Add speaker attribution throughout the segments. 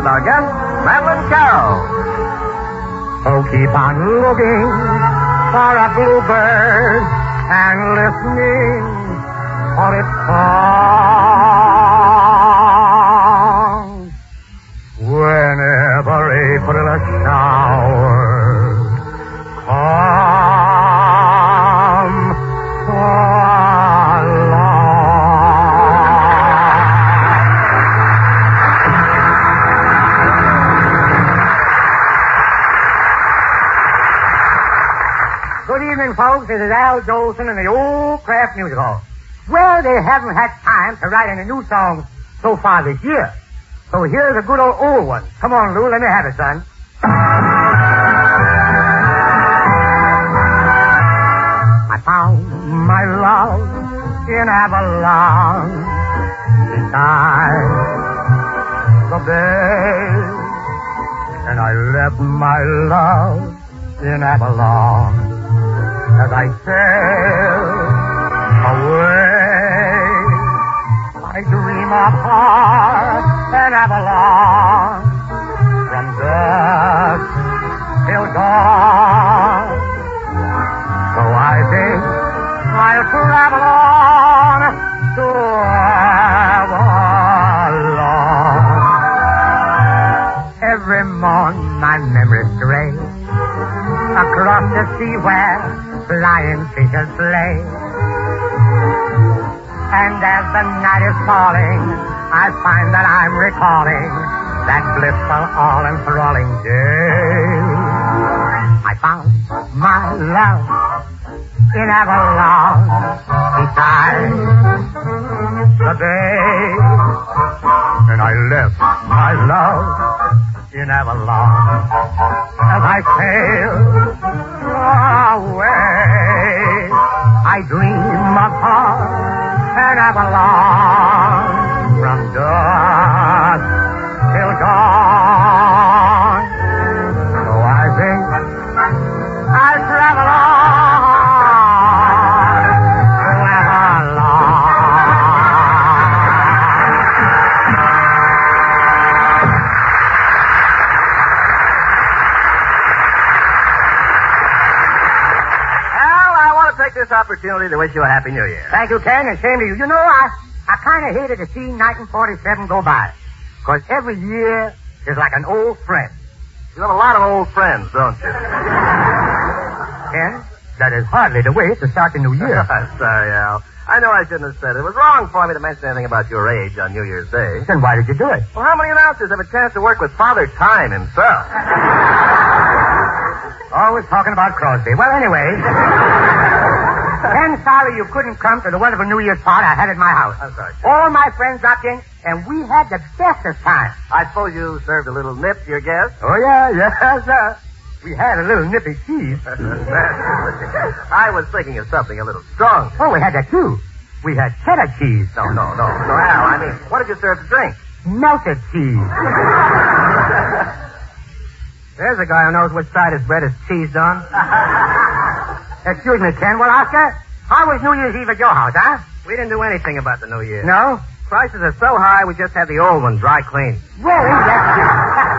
Speaker 1: with our guest, Madeline Carroll.
Speaker 2: Oh, keep on looking for a bluebird and listening for its song. Whenever April showers come along. Good evening, folks. This is Al Jolson in the Old Kraft Music Hall. Well, they haven't had time to write any new songs so far this year. So here's a good old one. Come on, Lou, let me have it, son. I found my love in Avalon beside the bay, and I left my love in Avalon as I sailed away. I dream of heart and Avalon from dusk till dawn. So I think I'll travel on to Avalon. Every morn my memories stray across the sea where flying fishes play. And as the night is falling, I find that I'm recalling that blissful, all-enthralling day. I found my love in Avalon beside the bay, and I left my love in Avalon as I sailed away. I dream of her and Avalon from dusk till dawn. So I think I'll travel on to Avalon.
Speaker 1: Take this opportunity to wish you a Happy New Year.
Speaker 2: Thank you, Ken, and same to you. You know, I kind of hated to see 1947 go by. Because every year is like an old friend.
Speaker 1: You have a lot of old friends, don't you?
Speaker 2: Ken, that is hardly the way to start the new year.
Speaker 1: Sorry, Al. I know I shouldn't have said it. It was wrong for me to mention anything about your age on New Year's Day.
Speaker 2: Then why did you do it?
Speaker 1: Well, how many announcers have a chance to work with Father Time himself?
Speaker 2: Always talking about Crosby. Well, anyway... Ken, sorry you couldn't come to the wonderful New Year's party I had at my house.
Speaker 1: I'm sorry.
Speaker 2: All my friends dropped in, and we had the bestest time.
Speaker 1: I suppose you served a little nip to your guests?
Speaker 2: Oh, yeah, sir. We had a little nippy cheese.
Speaker 1: I was thinking of something a little strong.
Speaker 2: Oh, we had that, too. We had cheddar cheese.
Speaker 1: No, Al, I mean, what did you serve to drink?
Speaker 2: Melted cheese. There's a guy who knows which side his bread is cheesed on. Excuse me, Ken. Well, Oscar, how was New Year's Eve at your house, huh?
Speaker 1: We didn't do anything about the New Year.
Speaker 2: No?
Speaker 1: Prices are so high, we just had the old one dry cleaned.
Speaker 2: Really? That's it.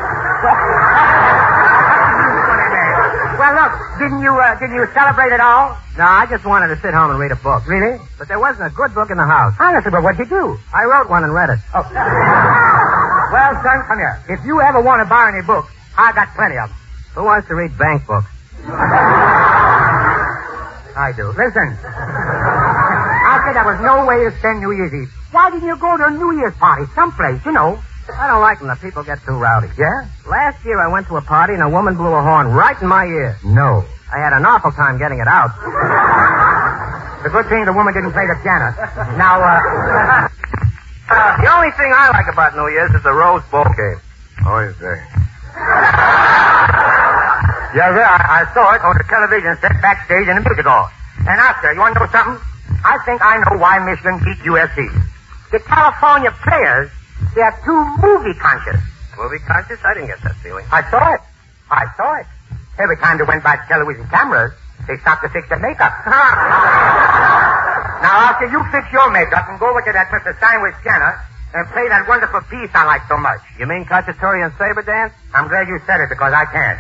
Speaker 2: Well, look, didn't you celebrate at all?
Speaker 1: No, I just wanted to sit home and read a book.
Speaker 2: Really?
Speaker 1: But there wasn't a good book in the house.
Speaker 2: Honestly, but what'd you do?
Speaker 1: I wrote one and read it.
Speaker 2: Oh. Well, son, come here. If you ever want to borrow any books, I got plenty of them.
Speaker 1: Who wants to read bank books?
Speaker 2: I do. Listen. I said there was no way to spend New Year's Eve. Why didn't you go to a New Year's party someplace, you know?
Speaker 1: I don't like when the people get too rowdy.
Speaker 2: Yeah?
Speaker 1: Last year I went to a party and a woman blew a horn right in my ear.
Speaker 2: No.
Speaker 1: I had an awful time getting it out.
Speaker 2: It's a good thing the woman didn't play the piano. Now,
Speaker 1: the only thing I like about New Year's is the Rose Bowl game.
Speaker 2: Oh, you say? Yeah, I saw it on the television set backstage in the music hall. And Oscar, you want to know something? I think I know why Michigan beat USC. The California players, they're too movie conscious.
Speaker 1: Movie conscious? I didn't get that feeling.
Speaker 2: I saw it. Every time they went by television cameras, they stopped to fix their makeup. Now, Oscar, you fix your makeup and go over to that Mr. Steinway's piano and play that wonderful piece I like so much.
Speaker 1: You mean Cacciatore and Saber Dance?
Speaker 2: I'm glad you said it because I can't.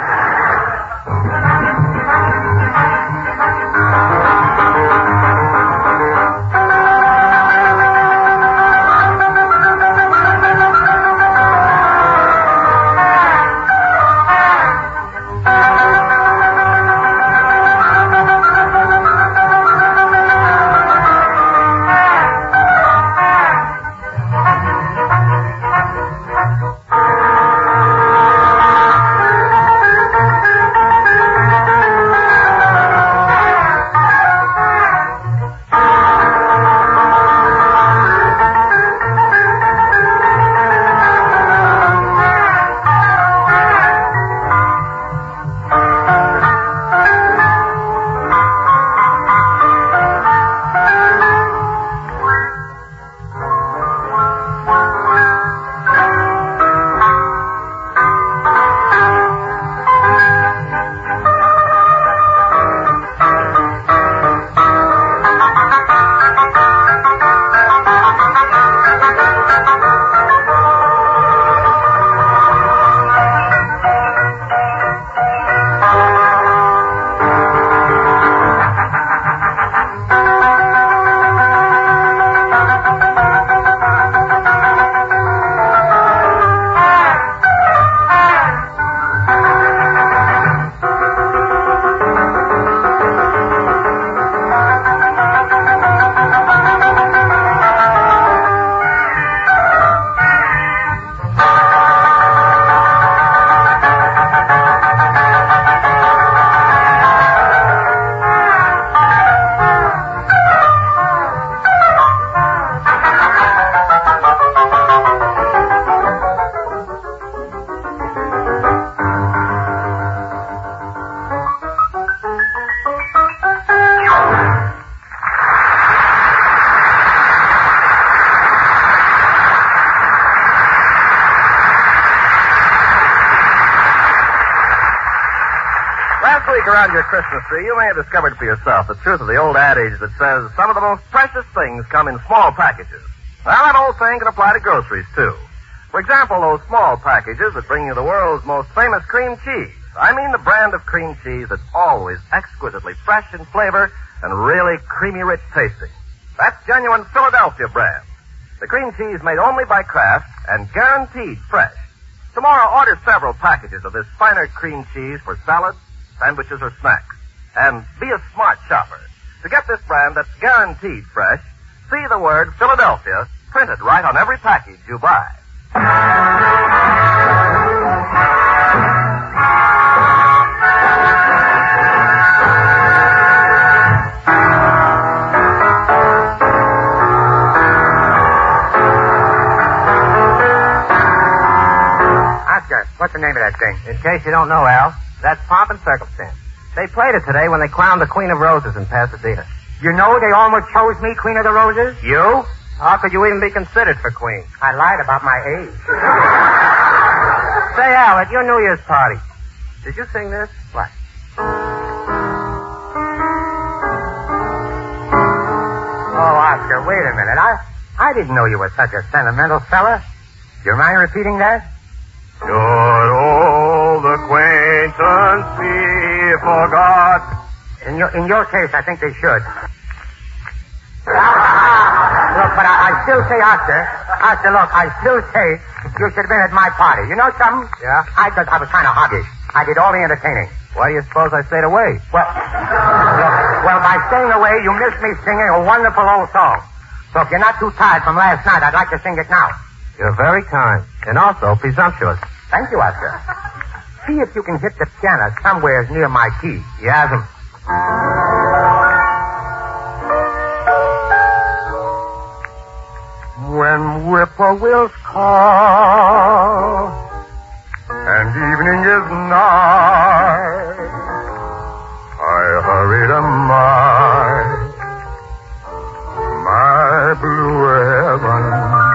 Speaker 1: Around your Christmas tree, you may have discovered for yourself the truth of the old adage that says some of the most precious things come in small packages. Well, that old saying can apply to groceries, too. For example, those small packages that bring you the world's most famous cream cheese. I mean the brand of cream cheese that's always exquisitely fresh in flavor and really creamy rich tasting. That's genuine Philadelphia brand. The cream cheese made only by Kraft and guaranteed fresh. Tomorrow, order several packages of this finer cream cheese for salads, sandwiches, or snacks. And be a smart shopper. To get this brand that's guaranteed fresh, see the word Philadelphia printed right on every package you buy.
Speaker 2: Oscar, what's the name of that thing?
Speaker 1: In case you don't know, Al, that's Pomp and Circumstance. They played it today when they crowned the Queen of Roses in Pasadena.
Speaker 2: You know they almost chose me Queen of the Roses?
Speaker 1: You? How could you even be considered for Queen?
Speaker 2: I lied about my age.
Speaker 1: Say, Al, at your New Year's party, did you sing this?
Speaker 2: What? Oh, Oscar, wait a minute. I didn't know you were such a sentimental fella. Do you mind repeating that?
Speaker 3: Should old acquaintance be forgot?
Speaker 2: In your case, I think they should. Look, but I still say, Oscar, look, I still say you should have been at my party. You know something?
Speaker 1: Yeah?
Speaker 2: I was kind of hoggish. I did all the entertaining.
Speaker 1: Why do you suppose I stayed away?
Speaker 2: Well, by staying away, you missed me singing a wonderful old song. So if you're not too tired from last night, I'd like to sing it now.
Speaker 1: You're very kind, and also presumptuous.
Speaker 2: Thank you, Oscar. See if you can hit the piano somewhere near my key.
Speaker 1: Yasm.
Speaker 3: When whippoorwills call and evening is nigh, I hurry to my blue heaven.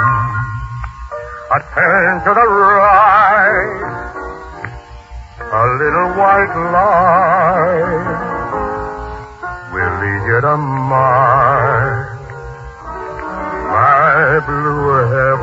Speaker 3: I turn to the right, a little white light will lead you to my blue heaven.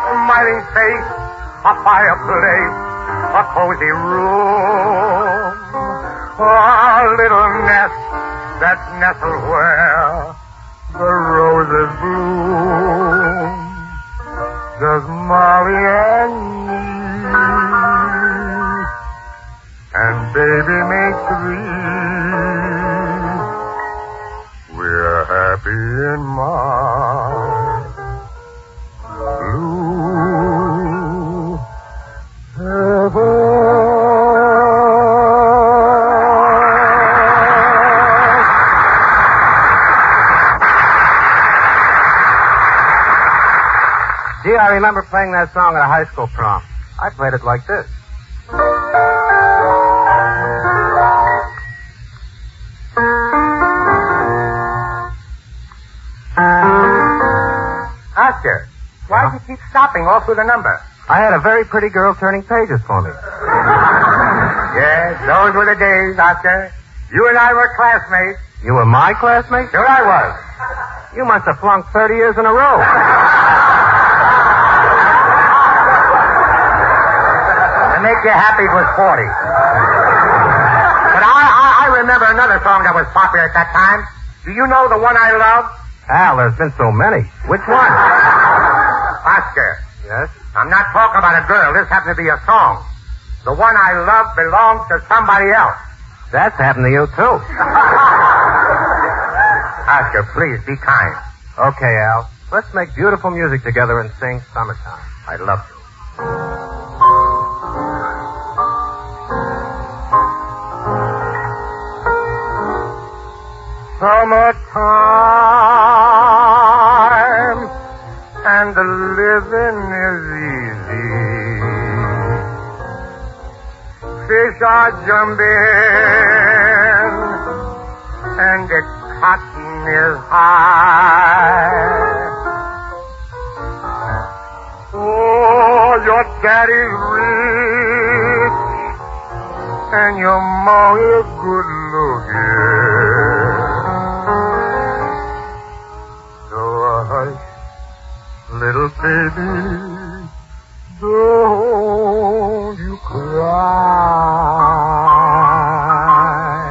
Speaker 2: smiling face, a fireplace, a cozy room, a little nest that's nestled where the roses bloom. Just Molly and me, and baby make three. We're happy in my blue heaven.
Speaker 1: Gee, I remember playing that song at a high school prom. I played it like this.
Speaker 2: Oscar, why do you keep stopping all through the number?
Speaker 1: I had a very pretty girl turning pages for me.
Speaker 2: Yes, those were the days, Oscar. You and I were classmates.
Speaker 1: You were my classmate?
Speaker 2: Sure I was.
Speaker 1: You must have flunked 30 years in a row.
Speaker 2: To make you happy, it was 40. But I remember another song that was popular at that time. Do you know the one I love?
Speaker 1: Al, there's been so many. Which one?
Speaker 2: Oscar.
Speaker 1: Yes?
Speaker 2: I'm not talking about a girl. This happens to be a song. The one I love belongs to somebody else.
Speaker 1: That's happened to you, too.
Speaker 2: Oscar, please, be kind.
Speaker 1: Okay, Al. Let's make beautiful music together and sing Summertime.
Speaker 2: I'd love to. Summertime, and the living is easy. Fish are jumping, and the cotton is high. Oh, your daddy's rich, and your ma is good looking. So hush, little baby, don't you cry.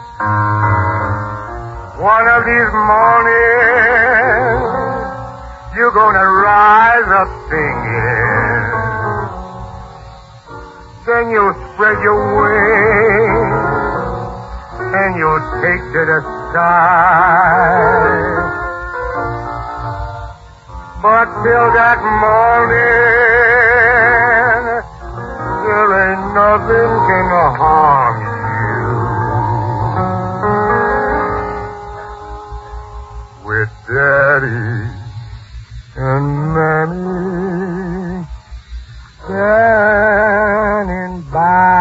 Speaker 2: One of these mornings, you're gonna rise up singing. Then you'll spread your wings, and you'll take to the sky. But till that morning, there ain't nothing gonna harm you. With Daddy and Mammy standing by.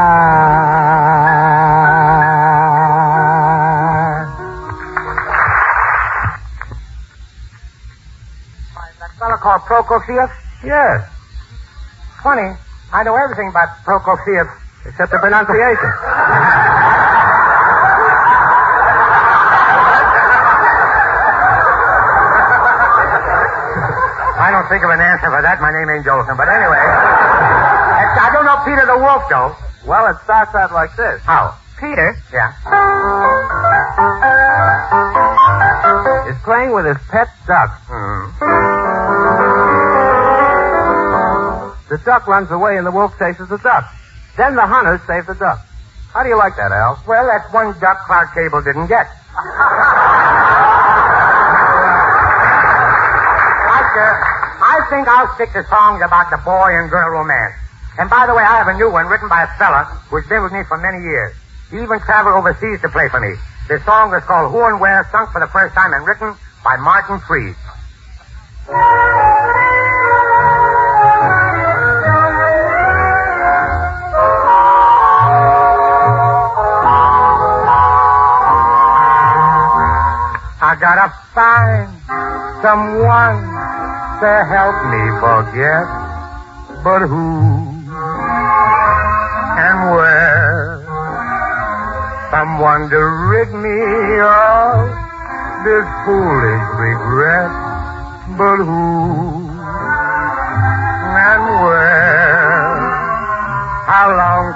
Speaker 2: That fellow called Prokofiev?
Speaker 1: Yes.
Speaker 2: Funny, I know everything about Prokofiev.
Speaker 1: Except the pronunciation.
Speaker 2: I don't think of an answer for that. My name ain't Jolson. But anyway, I don't know Peter the Wolf, though.
Speaker 1: Well, it starts out like this.
Speaker 2: How?
Speaker 1: Peter
Speaker 2: Yeah.
Speaker 1: is playing with his pet duck. The duck runs away and the wolf chases the duck. Then the hunters save the duck. How do you like that, Al?
Speaker 2: Well, that's one duck Clark Gable didn't get. I think I'll stick to songs about the boy and girl romance. And by the way, I have a new one written by a fella who's been with me for many years. He even traveled overseas to play for me. This song is called Who and Where, sung for the first time and written by Martin Freed. I gotta find someone to help me forget, but who and where? Someone to rid me of this foolish regret, but who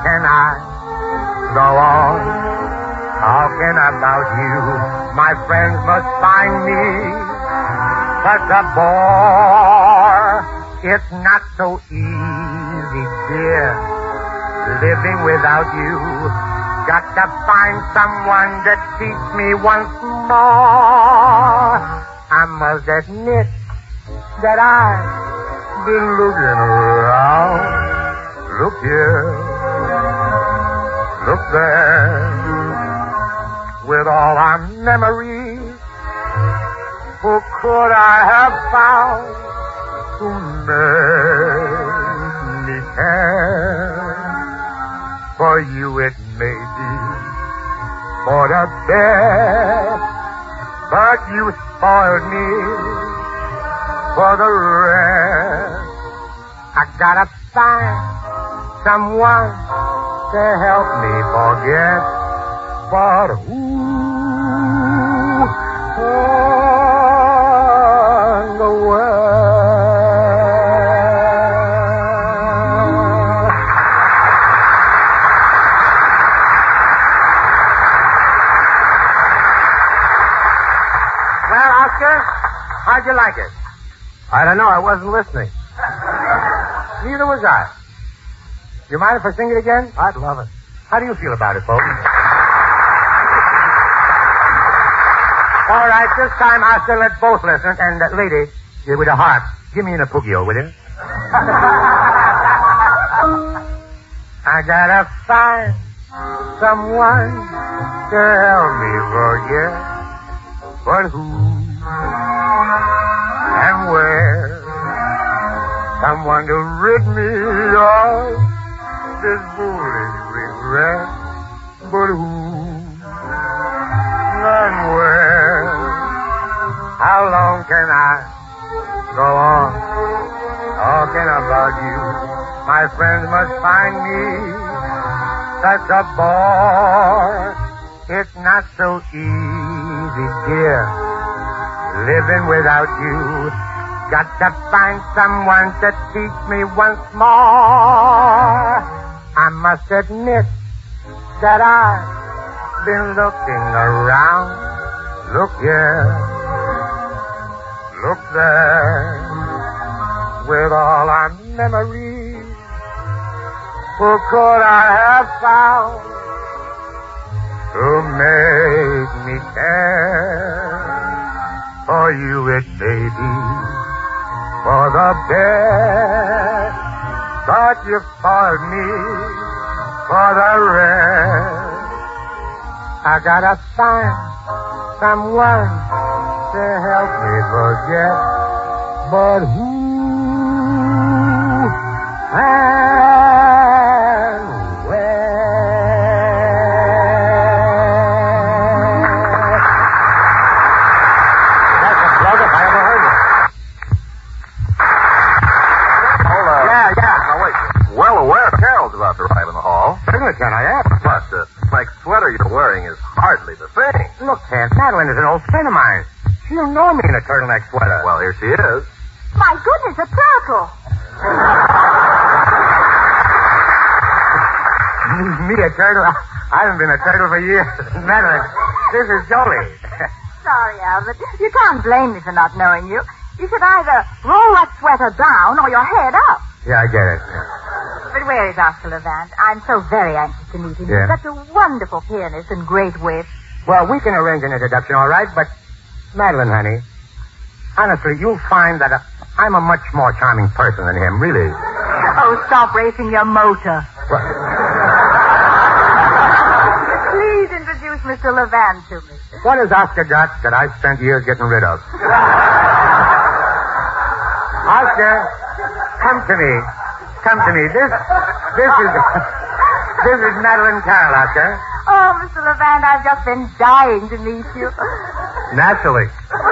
Speaker 2: can I go on talking about you? My friends must find me such a bore. It's not so easy, dear, living without you. Got to find someone to teach me once more. I must admit that I've been looking around. Look here, look there. With all our memories, who could I have found to make me care? For you it may be for the best, but you spoiled me for the rest. I gotta find someone to help me forget, but who in the world? Well, Oscar, how'd you like it?
Speaker 1: I don't know. I wasn't listening.
Speaker 2: Neither was I. You mind if I sing it again?
Speaker 1: I'd love it.
Speaker 2: How do you feel about it, folks? All right, this time Oscar, let both listen. And, lady, with a harp, give me an apugio, will you? I gotta find someone to help me forget, but who and where? Someone to rid me of this foolish regret, but who and where? How long can I go on talking about you? My friends must find me such a bore. It's not so easy, dear, living without you. Got to find someone to teach me once more. I must admit that I've been looking around. Look here, look there. With all our memories, who could I have found to make me care? For you it may be for the best, but you spoiled me for the rest. I gotta find someone to help me forget, but who and where? That's a plug if I ever heard it.
Speaker 1: Hold on.
Speaker 2: Yeah.
Speaker 1: Now, wait. Well aware Carol's about to arrive in the hall.
Speaker 2: Certainly can I am.
Speaker 1: But the like sweater you're wearing is hardly the thing.
Speaker 2: Look, Aunt Madeline is an old friend of mine. She'll know me in a turtleneck sweater.
Speaker 1: Well, here she is.
Speaker 4: My goodness, a turtle.
Speaker 2: Me a turtle? I haven't been a turtle for years. Madeline, this is Jolie.
Speaker 4: Sorry, Albert. You can't blame me for not knowing you. You should either roll that sweater down or your head up.
Speaker 2: Yeah, I get it.
Speaker 4: But where is Oscar Levant? I'm so very anxious to meet him.
Speaker 2: Yeah.
Speaker 4: He's such a wonderful pianist and great wit.
Speaker 2: Well, we can arrange an introduction, all right, but Madeline, honey, honestly, you'll find that I'm a much more charming person than him, really.
Speaker 4: Oh, stop racing your motor. Please introduce Mr. Levant to me.
Speaker 2: What has Oscar got that I've spent years getting rid of? Oscar, come to me. Come to me. This is Madeline Carroll, Oscar.
Speaker 4: Oh, Mr. Levant, I've just been dying to meet you.
Speaker 2: Naturally.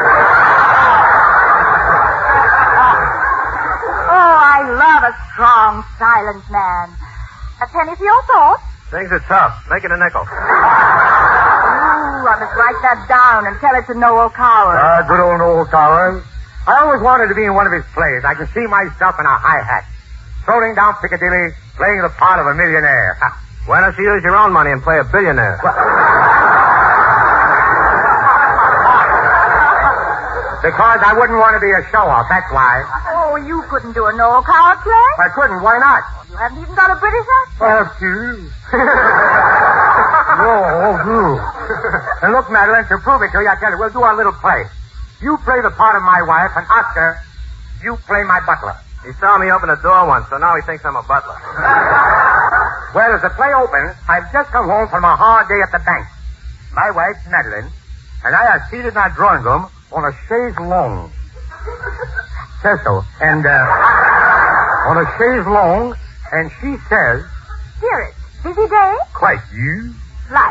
Speaker 4: Oh, I love a strong, silent man. A penny for your thoughts?
Speaker 1: Things are tough. Make it a nickel.
Speaker 4: Ooh, I must write that down and tell it to Noel Coward.
Speaker 2: Good old Noel Coward. I always wanted to be in one of his plays. I can see myself in a high hat, strolling down Piccadilly, playing the part of a millionaire. Why don't you use your own money and play a billionaire? Because I wouldn't want to be a show-off, that's why.
Speaker 4: Oh, you couldn't do a no card play?
Speaker 2: I couldn't, why not?
Speaker 4: You haven't even got a British accent.
Speaker 2: And look, Madeline, to prove it to you, I tell you, we'll do our little play. You play the part of my wife, and Oscar, you play my butler. He saw me open a door once, so now he thinks I'm a butler. Well, as the play opens, I've just come home from a hard day at the bank. My wife, Madeline, and I are seated in our drawing room on a chaise longue. Says so. And, on a chaise longue, and she says...
Speaker 4: Dearest, busy day?
Speaker 3: Quite. You?
Speaker 4: Right.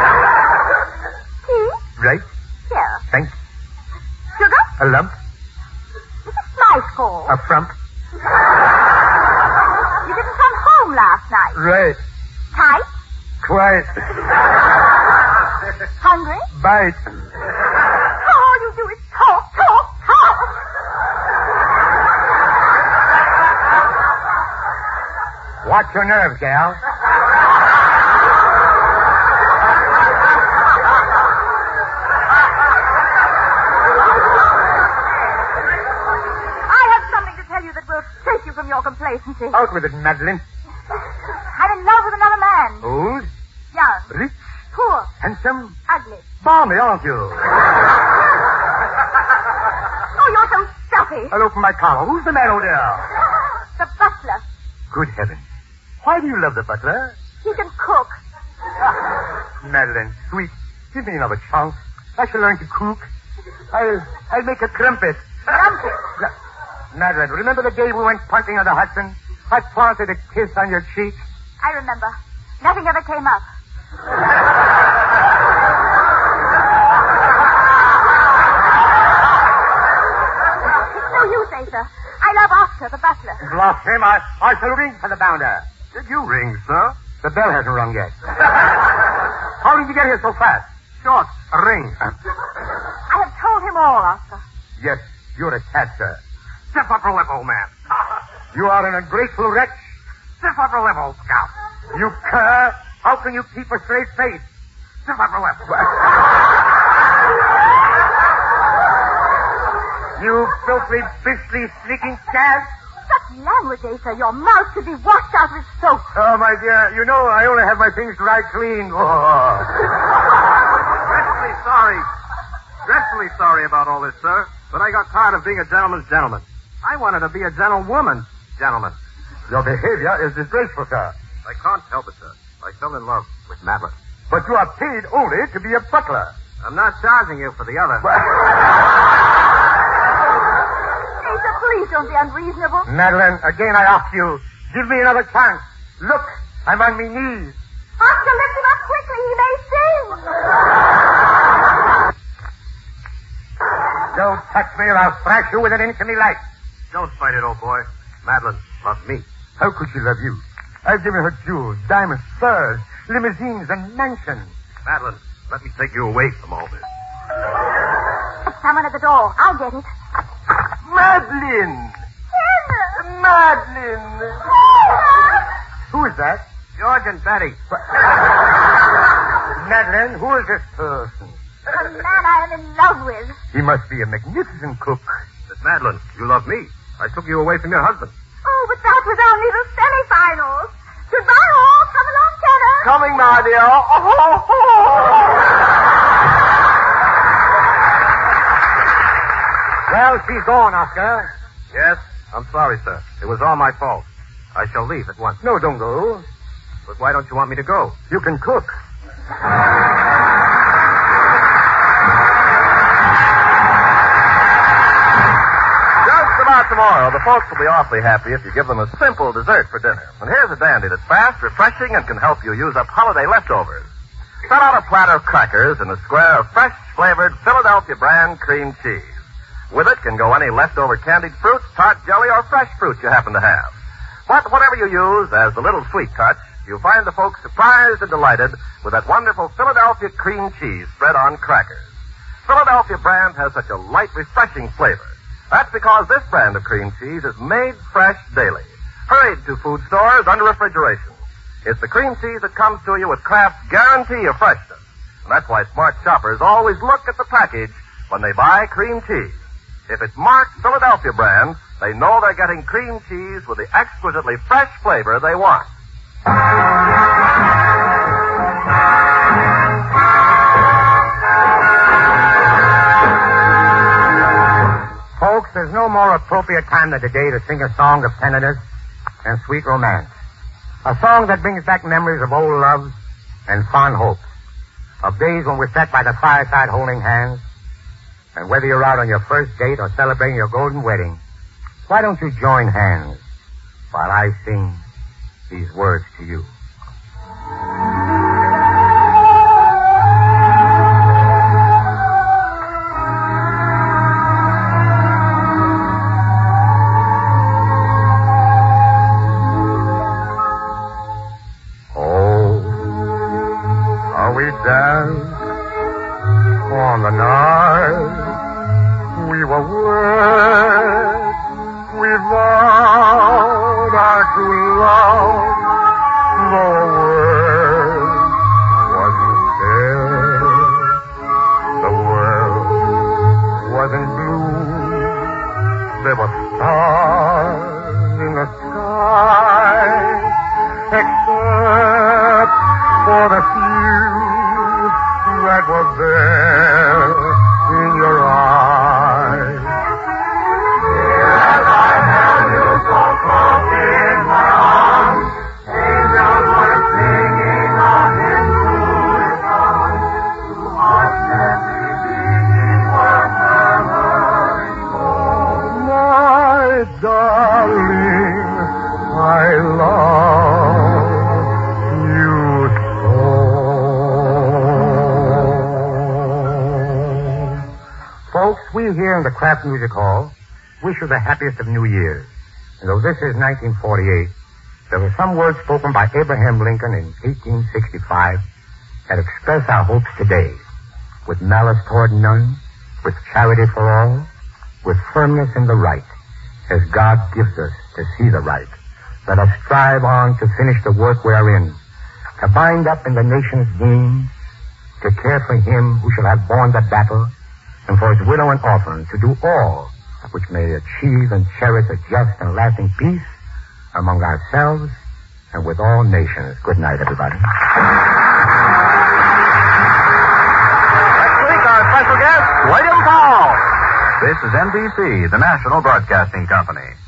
Speaker 4: Tea?
Speaker 3: Right.
Speaker 4: Here.
Speaker 3: Thanks.
Speaker 4: Sugar?
Speaker 3: A lump.
Speaker 4: It's a slice call.
Speaker 3: A frump.
Speaker 4: You didn't come home last night.
Speaker 3: Right.
Speaker 4: Tight?
Speaker 3: Quite.
Speaker 4: Hungry?
Speaker 3: Bite.
Speaker 4: All you do is talk.
Speaker 2: Watch your nerves, gal.
Speaker 4: I have something to tell you that will take you from your complacency.
Speaker 2: Out with it, Madeline.
Speaker 4: I'm in love with another man.
Speaker 2: Old,
Speaker 4: Young.
Speaker 2: rich,
Speaker 4: Poor.
Speaker 2: handsome,
Speaker 4: Ugly.
Speaker 2: balmy, aren't you?
Speaker 4: Oh, you're so stuffy.
Speaker 2: I'll open my collar. Who's the man over there?
Speaker 4: The butler.
Speaker 2: Good heavens. Why do you love the butler?
Speaker 4: He can cook.
Speaker 2: Madeline, sweet, give me another chance. I shall learn to cook. I'll make a crumpet.
Speaker 4: Crumpet?
Speaker 2: Madeline, remember the day we went punting on the Hudson? I planted a kiss on your cheek.
Speaker 4: I remember. Nothing ever came up. It's no use, Asa. I love Oscar, the butler.
Speaker 2: Bluff him. I shall ring for the bounder.
Speaker 3: Did you ring, sir?
Speaker 2: The bell hasn't rung yet. How did you get here so fast?
Speaker 3: Short. A ring.
Speaker 4: I have told him all, Oscar.
Speaker 2: Yes, you're a cad, sir.
Speaker 3: Stiff upper lip, old man.
Speaker 2: You are an ungrateful wretch.
Speaker 3: Stiff upper lip, old scout.
Speaker 2: You cur. How can you keep a straight face?
Speaker 3: Stiff upper lip.
Speaker 2: You filthy, beastly, sneaking cad.
Speaker 4: Such language, Asa. Your mouth should be washed out with soap.
Speaker 2: Oh, my dear, you know I only have my things dried clean. Oh.
Speaker 3: Dreadfully sorry about all this, sir. But I got tired of being a gentleman's gentleman. I wanted to be a gentlewoman's gentleman.
Speaker 2: Your behavior is disgraceful, sir.
Speaker 3: I can't help it, sir. I fell in love with Madeline.
Speaker 2: But you are paid only to be a butler.
Speaker 3: I'm not charging you for the other.
Speaker 4: Asa, please don't be unreasonable.
Speaker 2: Madeline, again I ask you, give me another chance. Look, I'm on my knees.
Speaker 4: Oscar, lift him up quickly. He may sing.
Speaker 2: Don't touch me or I'll thrash you within an inch of me life.
Speaker 3: Don't fight it, old boy. Madeline loves me.
Speaker 2: How could she love you? I've given her jewels, diamonds, furs, limousines, and mansions.
Speaker 3: Madeline, let me take you away from all this.
Speaker 4: Someone at the door. I'll get it.
Speaker 2: Madeline!
Speaker 4: Henry!
Speaker 2: Madeline! Who is that?
Speaker 3: George and Betty.
Speaker 2: Madeline, who is this person?
Speaker 4: A man I am in love with.
Speaker 2: He must be a magnificent cook.
Speaker 3: Miss Madeline, you love me. I took you away from your husband.
Speaker 4: Oh, but that was only the semifinals. Goodbye, all. Come along, Tanner.
Speaker 2: Coming, my dear. Well, she's gone, Oscar.
Speaker 3: Yes, I'm sorry, sir. It was all my fault. I shall leave at once.
Speaker 2: No, don't go.
Speaker 3: But why don't you want me to go?
Speaker 2: You can cook.
Speaker 1: Just about tomorrow, the folks will be awfully happy if you give them a simple dessert for dinner. And here's a dandy that's fast, refreshing, and can help you use up holiday leftovers. Cut out a platter of crackers and a square of fresh-flavored Philadelphia brand cream cheese. With it can go any leftover candied fruits, tart jelly, or fresh fruit you happen to have. But whatever you use as a little sweet touch, you'll find the folks surprised and delighted with that wonderful Philadelphia cream cheese spread on crackers. Philadelphia brand has such a light, refreshing flavor. That's because this brand of cream cheese is made fresh daily, hurried to food stores under refrigeration. It's the cream cheese that comes to you with Kraft's guarantee of freshness. And that's why smart shoppers always look at the package when they buy cream cheese. If it's marked Philadelphia brand, they know they're getting cream cheese with the exquisitely fresh flavor they want.
Speaker 2: Folks, there's no more appropriate time than today to sing a song of tenderness and sweet romance. A song that brings back memories of old loves and fond hopes. Of days when we sat by the fireside holding hands. And whether you're out on your first date or celebrating your golden wedding, why don't you join hands while I sing these words to you? Oh, how we danced on the night we were wed. We vowed our true love, though a word wasn't said. The world wasn't blue. There were stars in the sky, except for the few that were there in your eyes. As I held you so close in my arms, angels were singing on in true song. Two hearts gently beating were murmuring, oh, my darling, I love you so. Folks, we here in the Kraft Music Hall wish you the happiest of New Years. And though this is 1948, there were some words spoken by Abraham Lincoln in 1865 that express our hopes today. With malice toward none, with charity for all, with firmness in the right, as God gives us to see the right. Let us strive on to finish the work we are in, to bind up in the nation's being, to care for him who shall have borne the battle, and for his widow and orphan, to do all which may achieve and cherish a just and lasting peace among ourselves and with all nations. Good night, everybody.
Speaker 1: Next week, our special guest, William Powell.
Speaker 5: This is NBC, the national broadcasting company.